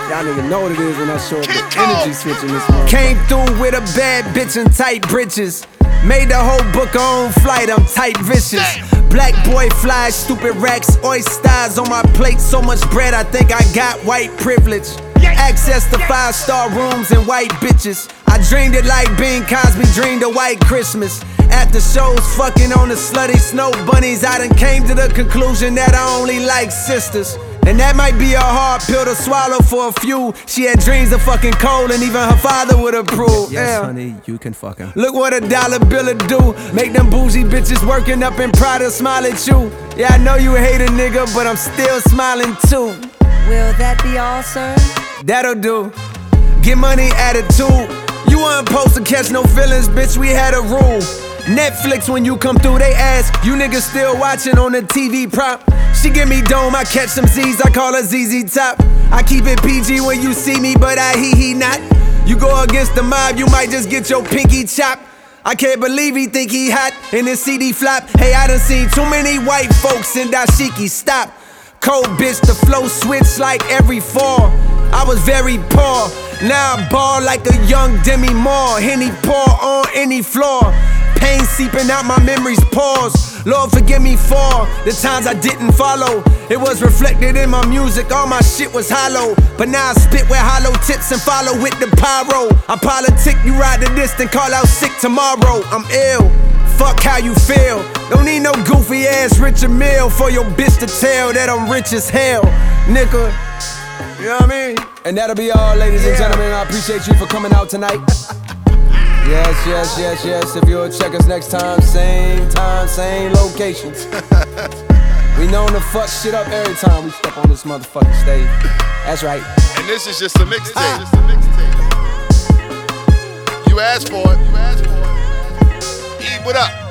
Y'all niggas know what it is when I show up the energy switch in this motherfucker. Came through with a bad bitch and tight britches. Made the whole book on flight, I'm tight vicious. Black boy flies, stupid racks, oysters on my plate. So much bread, I think I got white privilege. Access to 5-star rooms and white bitches. I dreamed it like Bing Cosby dreamed a white Christmas. After shows fucking on the slutty snow bunnies, I done came to the conclusion that I only like sisters. And that might be a hard pill to swallow for a few. She had dreams of fucking Cole and even her father would approve. Yes, honey, you can fuck her. Look what a dollar bill'll do. Make them bougie bitches working up in Prada smile at you. Yeah, I know you hate a nigga, but I'm still smiling too. Will that be all, sir? That'll do. Get money attitude. You weren't supposed to catch no feelings, bitch, we had a rule. Netflix, when you come through, they ask, you niggas still watching on the TV prop? She give me dome, I catch some Z's, I call her ZZ Top. I keep it PG when you see me, but I he not. You go against the mob, you might just get your pinky chopped. I can't believe he think he hot in his CD flop. Hey, I done seen too many white folks in dashiki, stop. Cold bitch, the flow switch like every fall. I was very poor, now I ball like a young Demi Moore. Henny pour on any floor. Pain seeping out my memory's pores. Lord forgive me for the times I didn't follow. It was reflected in my music, all my shit was hollow. But now I spit with hollow tips and follow with the pyro. I politic, you ride the distant, call out sick tomorrow. I'm ill, fuck how you feel. Don't need no goofy ass Richard Mille for your bitch to tell that I'm rich as hell, nigga. You know what I mean? And that'll be all, ladies and gentlemen. I appreciate you for coming out tonight. Yes. If you'll check us next time, same locations. We known to fuck shit up every time we step on this motherfucking stage. That's right. And this is just a mixtape. You asked for it. Eat what up?